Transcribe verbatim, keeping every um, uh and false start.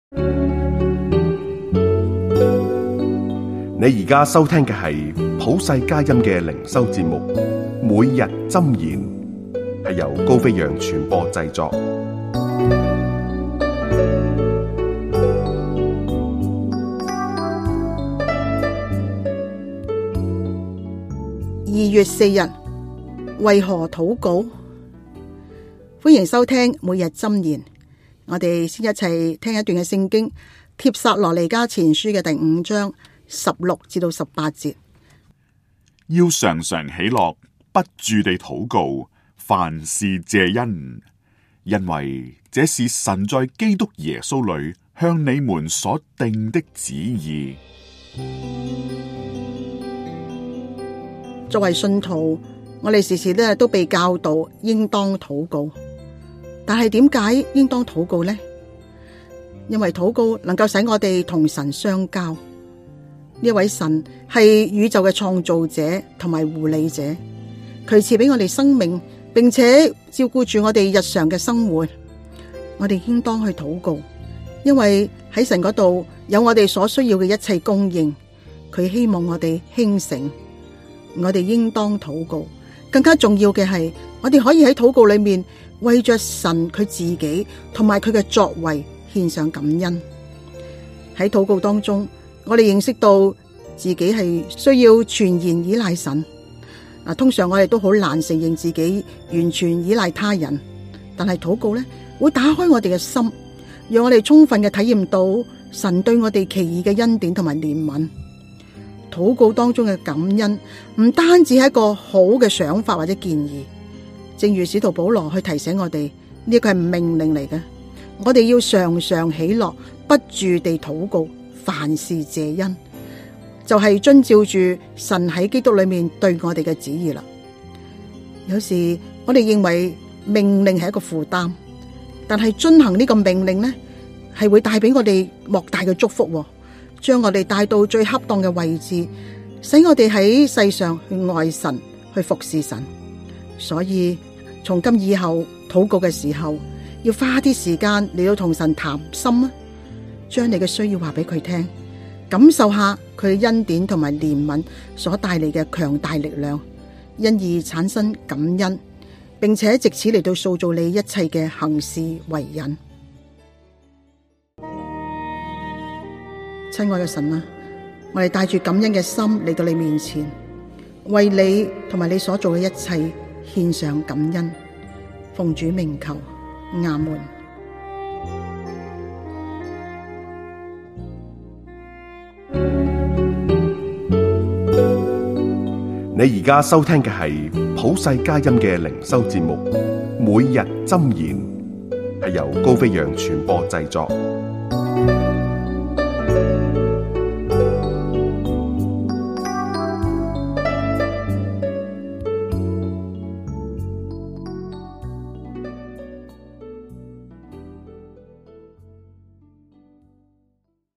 你而家收聽嘅係普世佳音嘅靈修節目，每日箴言，係由高飛揚傳播製作。 二月四日，為何禱告？歡迎收聽每日箴言。我哋先一齊聽一段嘅聖經，帖撒羅尼迦前書嘅第五章十六至到十八節。 要常常喜樂，不住地禱告，凡事謝恩，因為這是神在基督耶穌裏向你們所定的旨意。 作為信徒，我哋時時咧都被教導應當禱告，但係點解應當禱告呢？因為禱告能夠使我哋同神相交。呢位神係宇宙嘅創造者同埋護理者，佢賜俾我哋生命，並且照顧住我哋日常嘅生活。我哋應當去禱告，因為喺神嗰度有我哋所需要嘅一切供應。佢希望我哋興盛。我哋應當禱告，更加重要嘅係，我哋可以喺禱告裏面為着神佢自己同埋佢嘅作為獻上感恩。喺禱告當中，我哋認識到自己係需要全然依賴神。嗱，通常我哋都好難承認自己完全依賴他人，但係禱告咧會打開我哋嘅心，讓我哋充分嘅體驗到神對我哋奇異嘅恩典同埋憐憫。禱告當中嘅感恩唔單止係一個好嘅想法或者建議，正如使徒保羅去提醒我哋，呢個係命令嚟嘅。我哋要常常喜樂，不住地禱告，凡事謝恩，就係遵照住神喺基督裏面對我哋嘅旨意啦。有時我哋認為命令係一個負擔，但係遵行呢個命令呢，係會帶俾我哋莫大嘅祝福，將我哋帶到最恰當嘅位置，使我哋喺世上去愛神，去服侍神。所以從今以後禱告嘅時候，要花啲時間嚟到同神談心啊，將你嘅需要話俾佢聽，感受下佢嘅恩典同埋憐憫所帶嚟嘅強大力量，因而產生感恩，並且藉此嚟到塑造你一切嘅行事為人。親愛嘅神啊，我哋帶住感恩嘅心嚟到你面前，為你同埋你所做嘅一切獻上感恩，奉主名求，阿門。 你而家收聽嘅係普世佳音嘅靈修節目，每日箴言，係由高飛揚傳播製作。